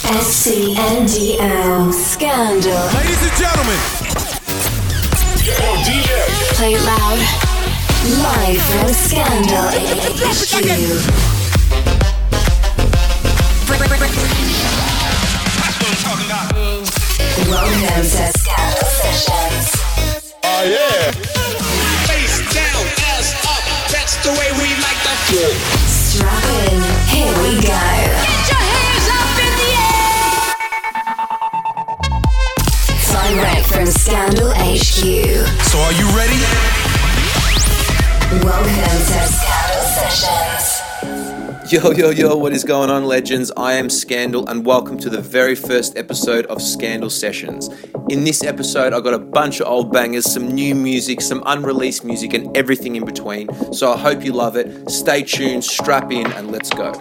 SCNDL Scandal. Ladies and gentlemen. DJ. Play it loud. Live from Scandal HQ. Welcome to Scandal Sessions. Oh yeah. Face down, ass up. That's the way we like to feel. Strap in. Here we go. Get your hands up in the air. Direct from Scandal HQ. So are you ready? Welcome to Scandal Sessions. Yo, what is going on, legends? I am Scandal, and welcome to the very first episode of Scandal Sessions. In this episode, I got a bunch of old bangers, some new music, some unreleased music, and everything in between. So I hope you love it. Stay tuned, strap in, and let's go.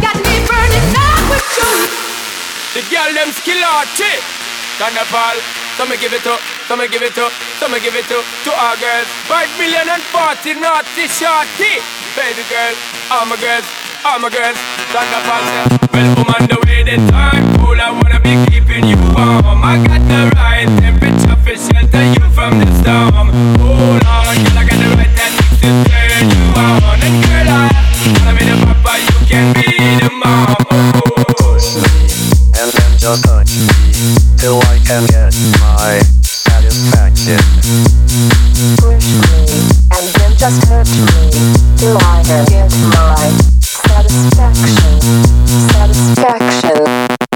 Carnival, so me give it to, so me give it to, so me give it to our girls. 5,040,000 naughty shorty. Baby girl, all my girls, all my girls. Stand up and say, well, I'm on the way, the time cool. I wanna be keeping you warm. I got the right temperature for shelter you from the storm. Hold on, girl, I got the right technique to turn you on. And girl, I be the papa, you can be the mom. Push me, and then just touch me, till I can get my satisfaction. Push me, and then just hurt me, till I can get my satisfaction. Satisfaction.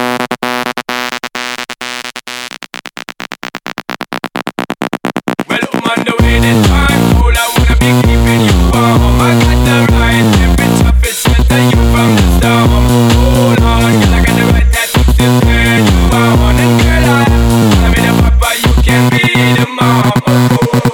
Well, I'm on the way, the time cool. I wanna be keeping you warm. I got the right temperature for shelter you from the storm. Hold on, girl, I got the right technique to turn you on. And girl, I be the papa, you can be the mom.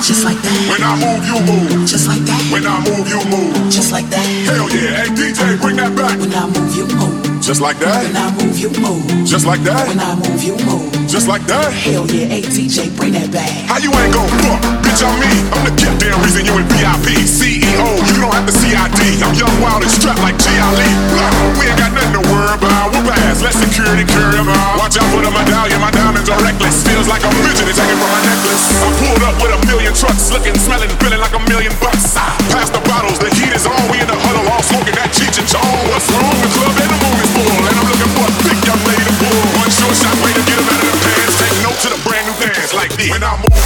just like that. When I move, you move, just like that. when I move, you move, just like that. hell yeah, hey DJ, bring that back. When I move, you move, just like that. when I move, you move, just like that. when I move, you move, just like that. hell yeah, hey DJ, bring that back. How you ain't gon' fuck? Bitch, I'm me. I'm the goddamn reason you in VIP. CEO, you don't have to CID. I'm young, wild, and strapped like G.I. We ain't got nothing to worry about. We'll pass. Let security carry them out. Watch out for the medallion. My diamonds are reckless. Feels like a midget taking from my necklace. I pulled up with a million trucks, looking, smelling, feeling like $1 million. Pass the bottles. The heat is on. We in the huddle, all smoking that Cheech and Chong. What's wrong? The club and the moon is full, and I'm looking for a big young lady to pull. One short shot, way to get them out of the pants. Take note to the brand new dance like this. When I move.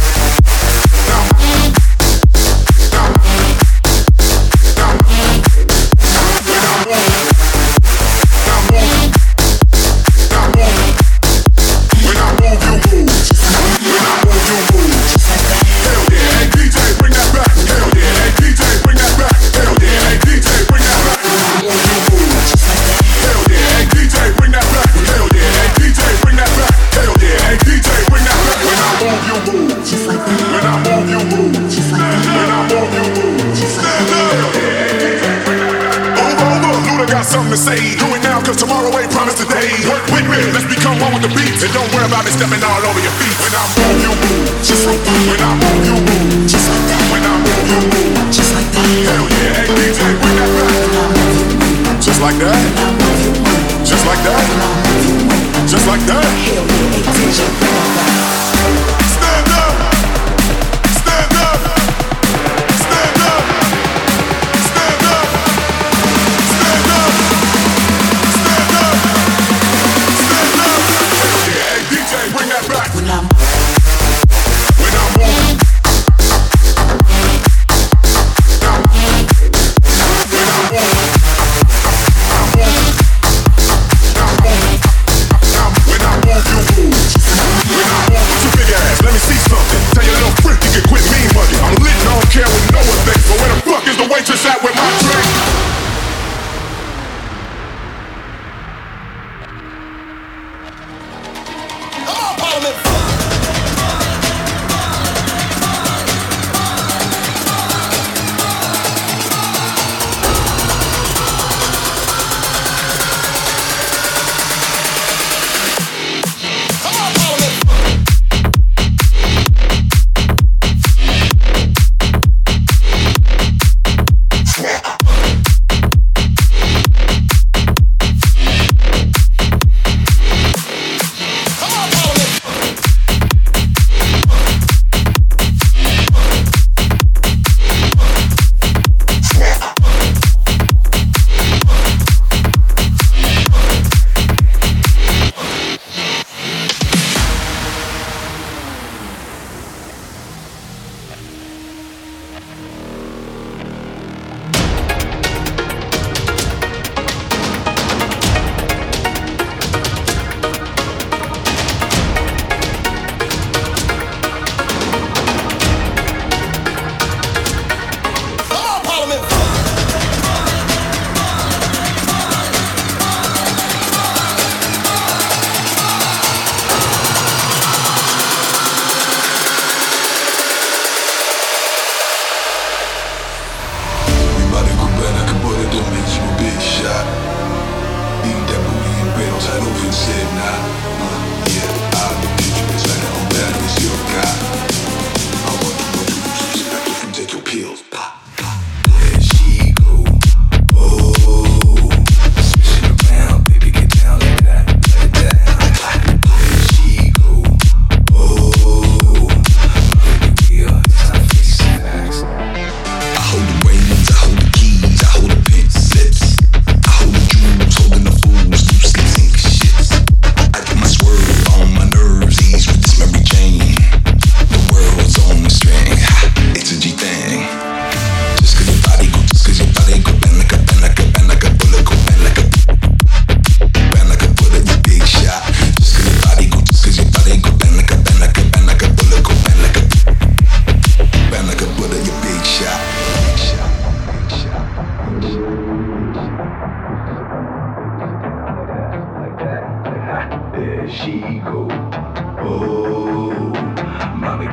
Stepping all over your feet. When I move, you move, just like that. When I move, you move, just like that. When I move, you move, just like that. Hell yeah, hey DJ, bring that back. When I move, you move, just like that. When I move, you move, just like that. When I move, you move, just like that. Hell yeah, hey DJ, bring that back. Stand up, stand up, stand up, stand up, stand up, stand up, stand up. Hell yeah, hey DJ, bring that back. When I move. When I move, you move. When I move.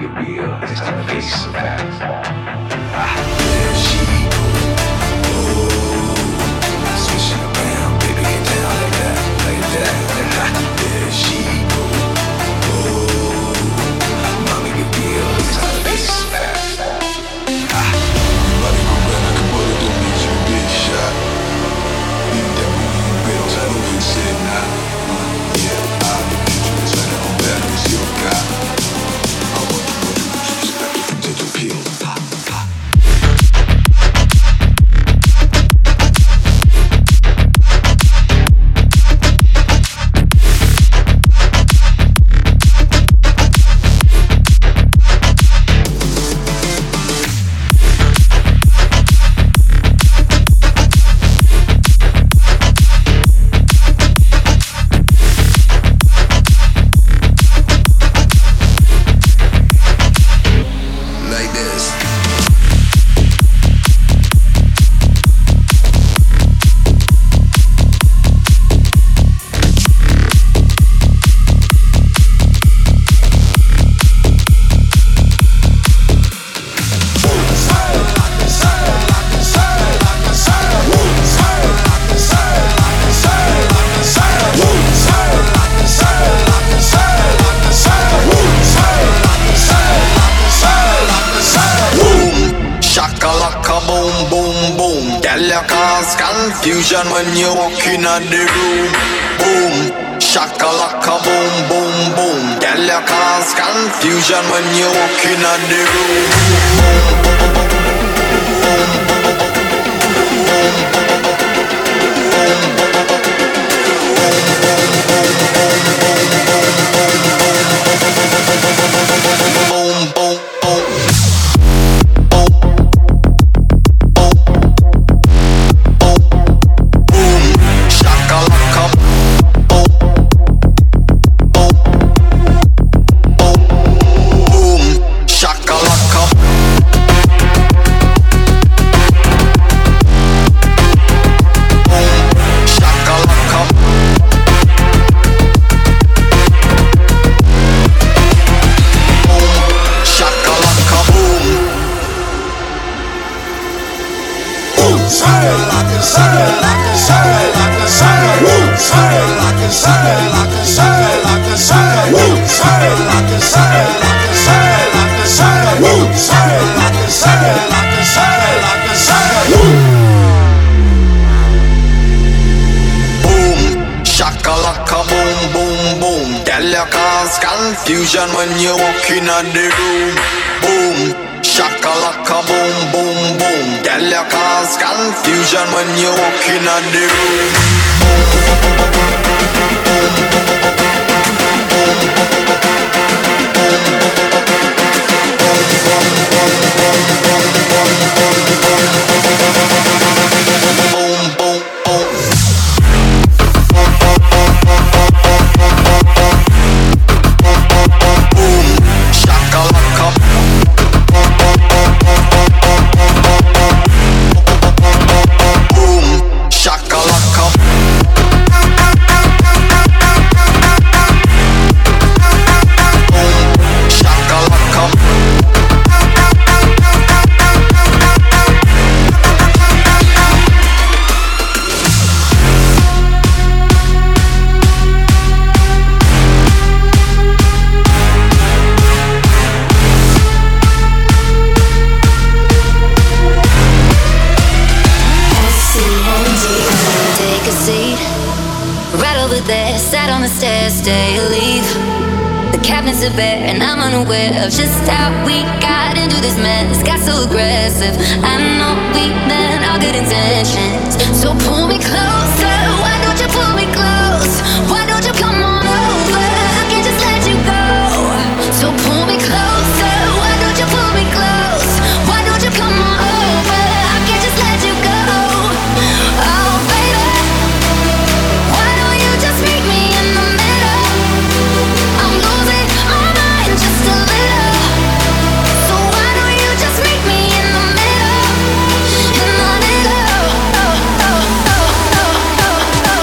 Confusion when you walk in the room. Boom, shakalaka, boom, boom, boom. Girl, you cause confusion when you walk in the room. Boom, boom, boom. Confusion when you walk in the room. Boom, shakalaka, boom, boom, boom. Girl, you cause confusion when you walk in the room. Boom, boom, boom. Stay or leave. The cabinets are bare and I'm unaware of just how we got into this mess. Got so aggressive. I know we meant all good intentions. So pull me closer. Why don't you pull me close? Why don't you come on over? I can't just let you go. So pull me closer. Why don't you pull me close? Why don't you come on over? I can't just let you go. Oh baby, why don't you just meet me in the middle? I'm losing my mind just a little. So why don't you just meet me in the middle? In the middle. Oh, oh, oh, oh, oh, oh.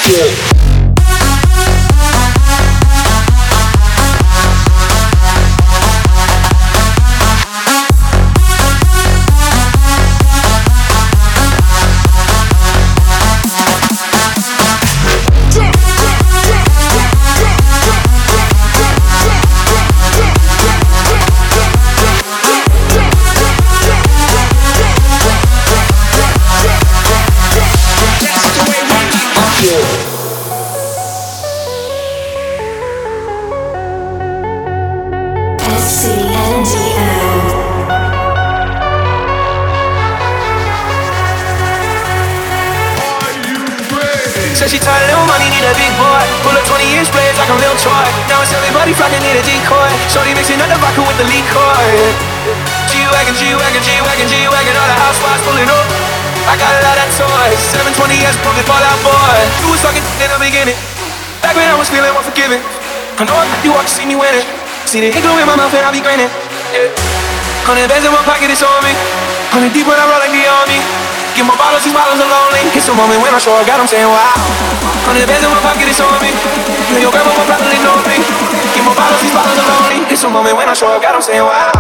Said she tired of little money, need a big boy. Pull up 20-inch blades like I'm Lil Troy. Now it's everybody flocking, need a decoy. Shorty mixing up the vodka with the liquor. G-Wagon, G-Wagon, G-Wagon, G-Wagon. All the housewives pulling up. I got a lot of toys. 720S, broken Fallout Boy. You was talking in the beginning. Back when I was feeling unforgiving. I know you want to see me winning. See the igloo in my mouth and I be grinning. 100 bands in my pocket, it's on me. 100 deep when I roll like the army. Get my bottles, these bottles are lonely. It's a moment when I show I got them saying wow. 100 bands in my pocket, it's on me. You and your grandma will probably know me. Get my bottles, these bottles are lonely. It's a moment when I show I got them saying wow.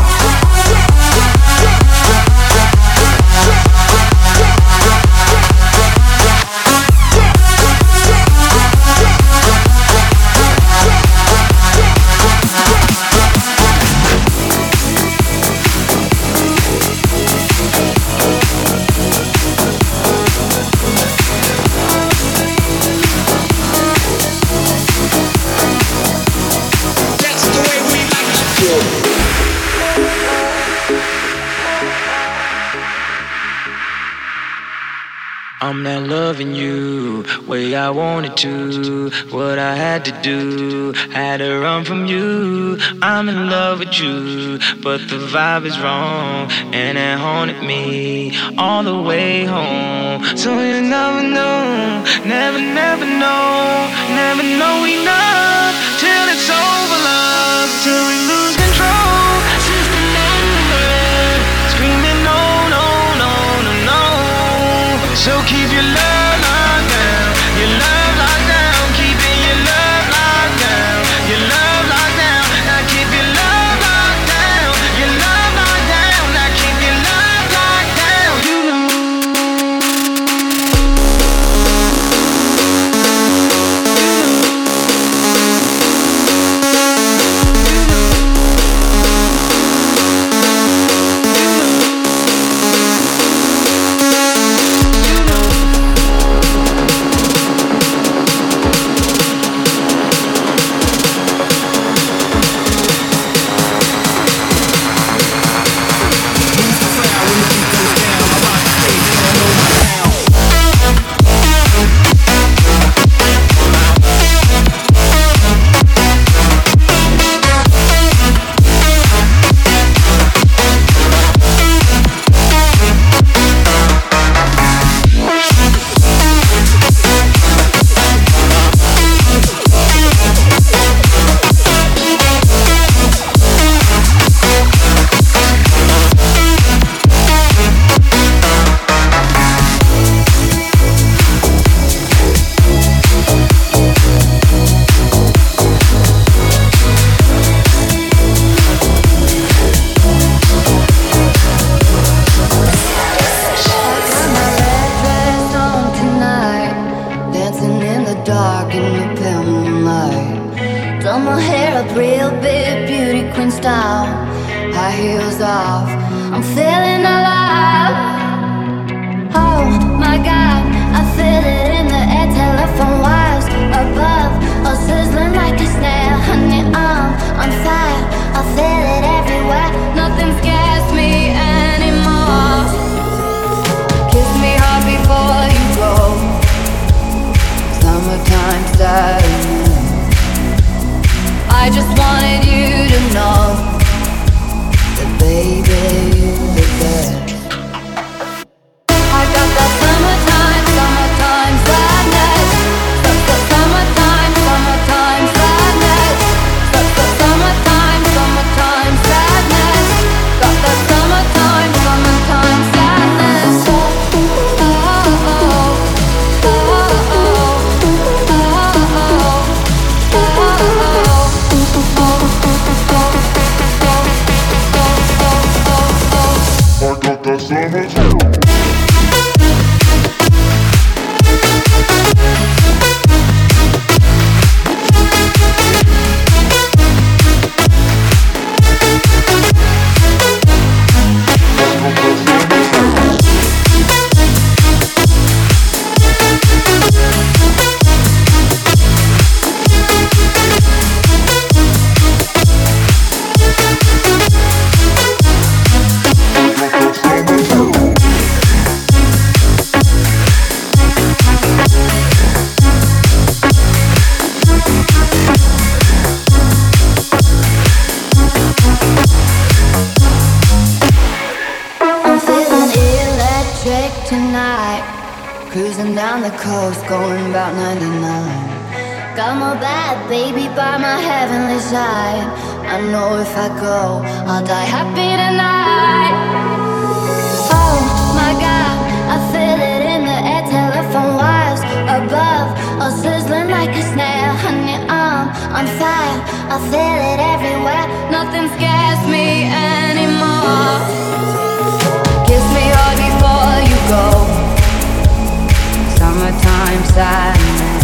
I'm not loving you way I wanted to. What I had to do, had to run from you. I'm in love with you, but the vibe is wrong, and it haunted me all the way home. So you never know, never know, never know enough till it's over, love, till we lose control. System overload, screaming no, no, no, no, no. So keep your love locked down, your love locked down, keeping your love locked down, your love locked down. Now keep your love locked down, your love locked down. Now keep your love locked down. You know. Summertime Cruising down the coast, going about 99. Got my bad baby by my heavenly side. I know if I go, I'll die happy tonight. Oh my God, I feel it in the air, telephone wires above, all sizzling like a snare. Honey, I'm on fire, I feel it everywhere. Nothing scares me anymore. Kiss me hard before you go. Summertime sadness.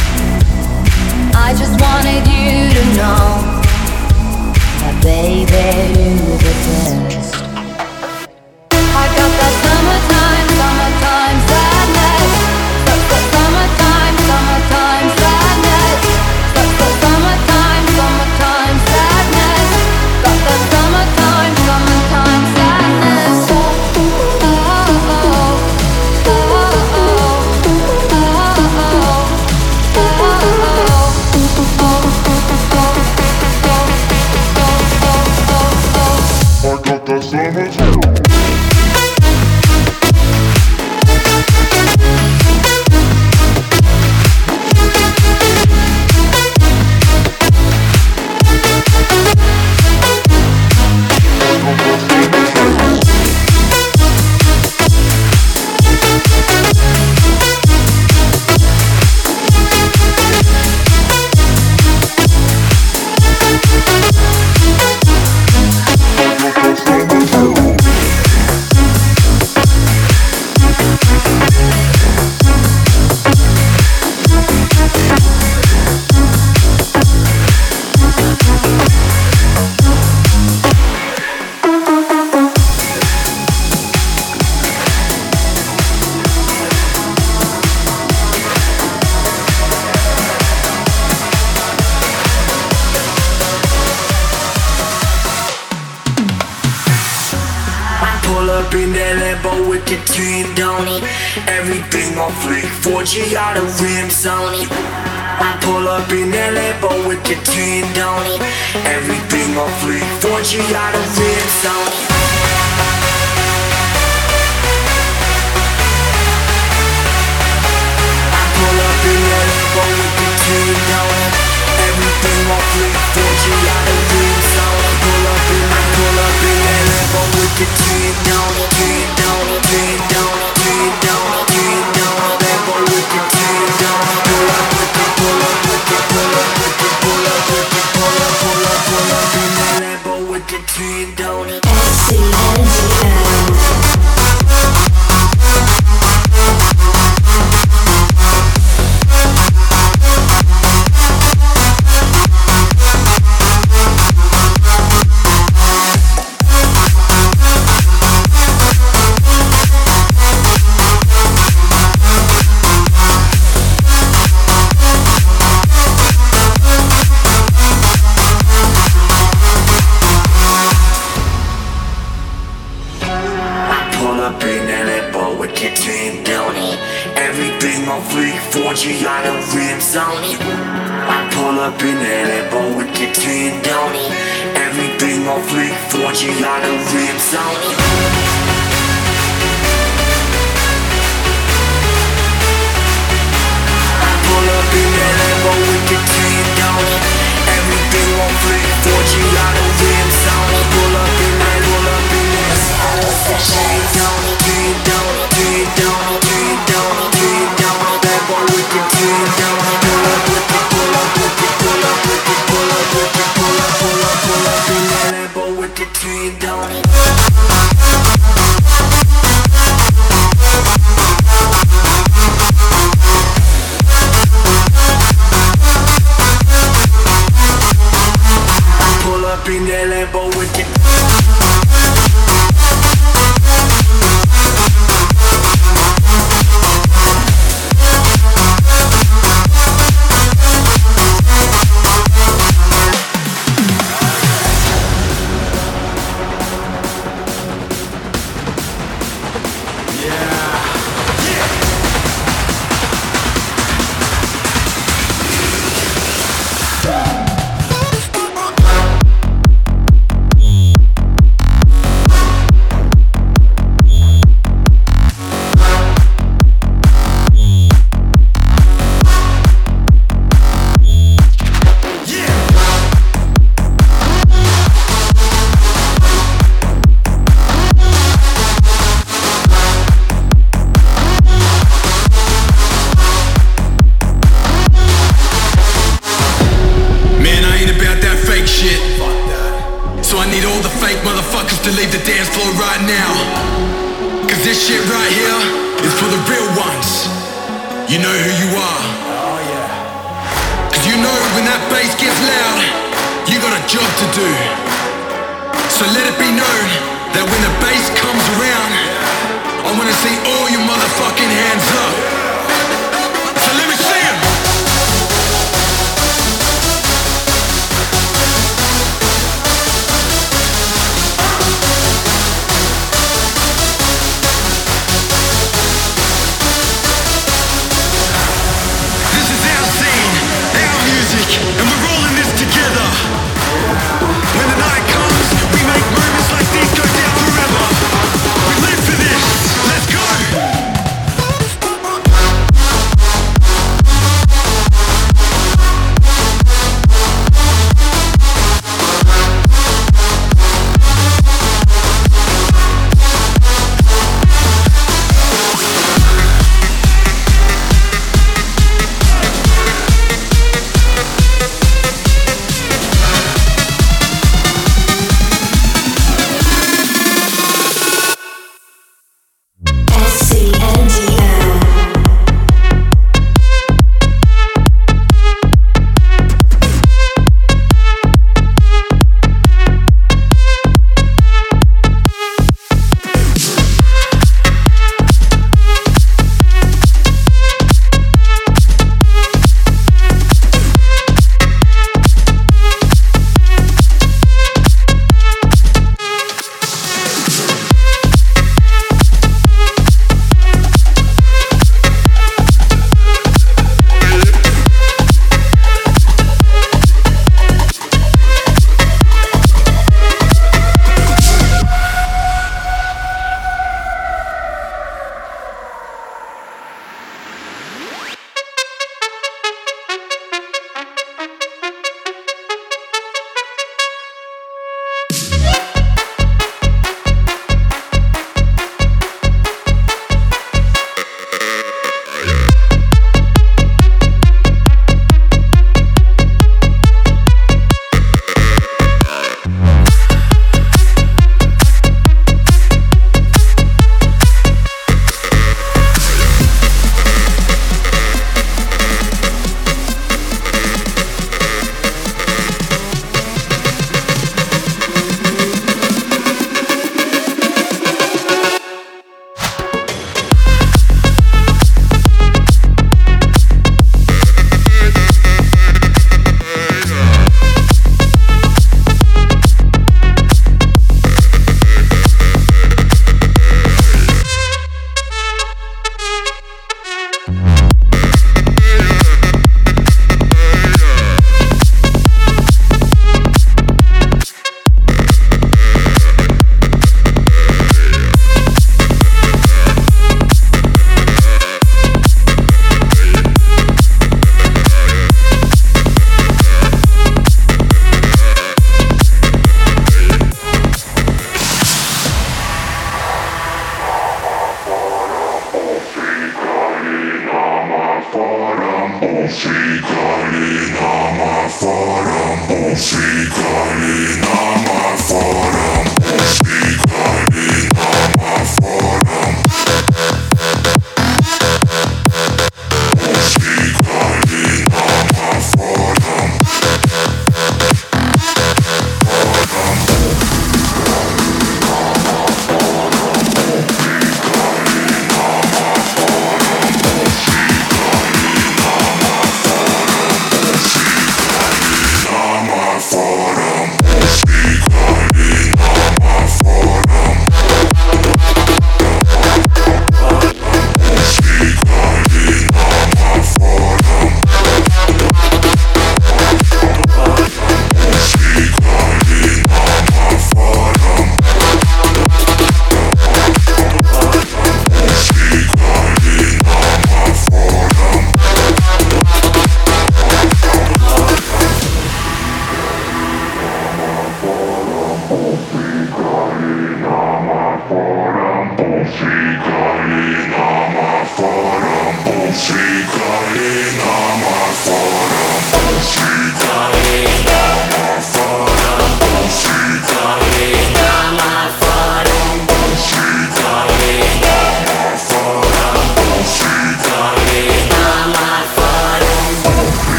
I just wanted you to know that baby, you're the best. I got that summertime sadness. Summertime sadness. Summertime sadness. Got that summertime sadness. Everything on fleek, 4G out of rims on it. I pull up in that Lambo with the tin on it. Everything on fleek, 4G out of rims on it. I pull up in that Lambo with the tin on it. Everything on fleek, 4G out of rims on it. Pull up in that Lambo with the tin on it, tin on it, tin on it. Pull up in that Lambo with the tin, don't it? that Lambo wicked. When the night comes, we make moments like these go down forever. We live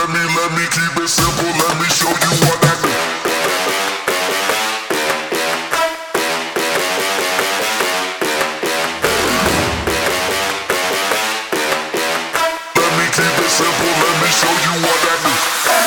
Let me keep it simple. Let me show you what I do. Let me keep it simple. Let me show you what I do.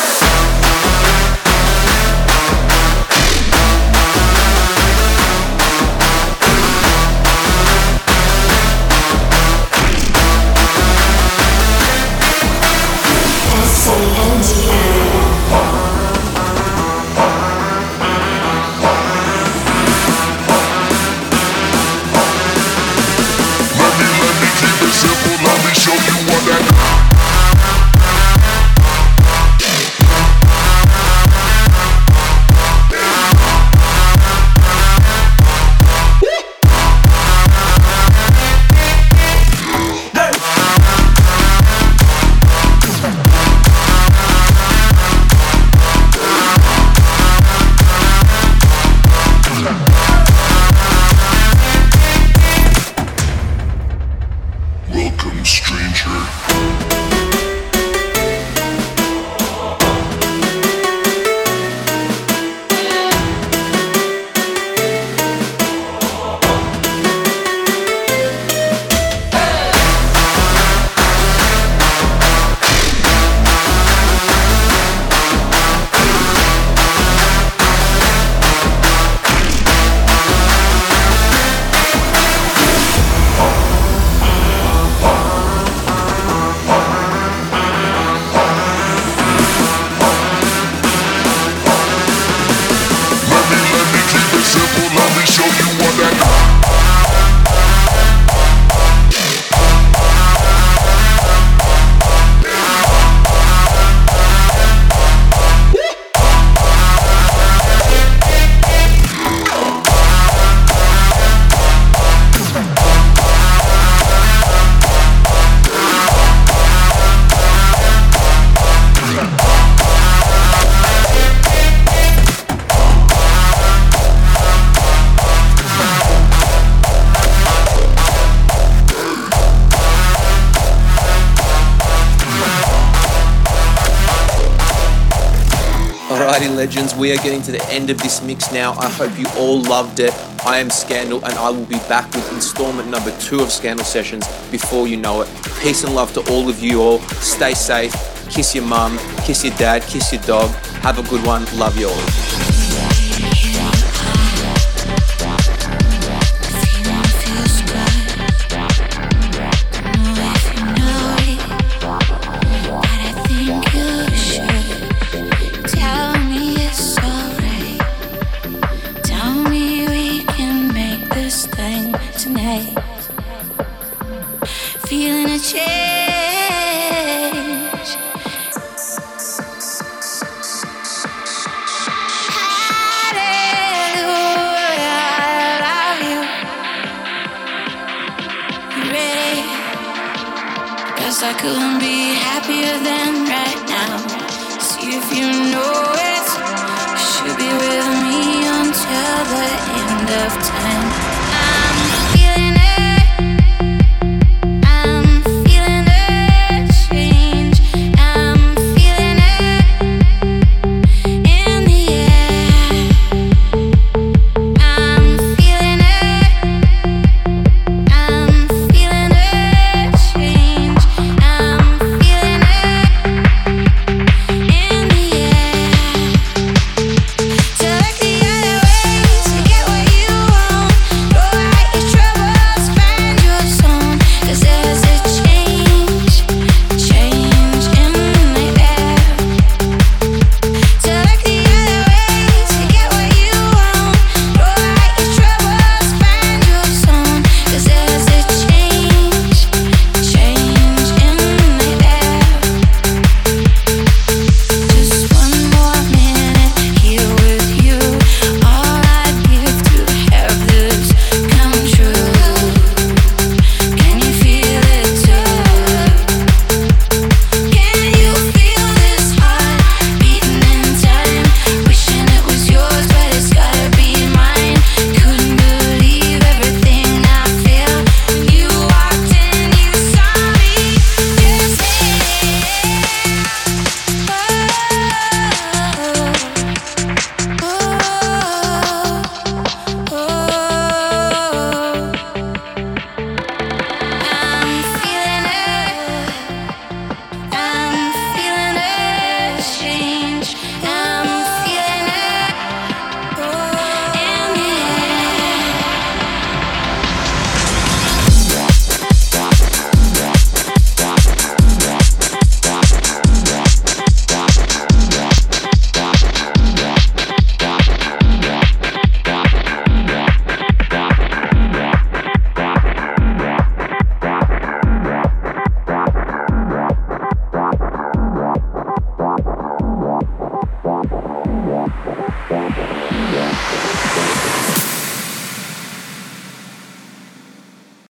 Alrighty, legends, we are getting to the end of this mix now. I hope you all loved it. I am Scandal, and I will be back with installment number 2 of Scandal Sessions before you know it. Peace and love to all of you all. Stay safe. Kiss your mum, kiss your dad, kiss your dog. Have a good one. Love you all. Feeling a change. Hallelujah, I love you. You ready? Guess I couldn't be happier than right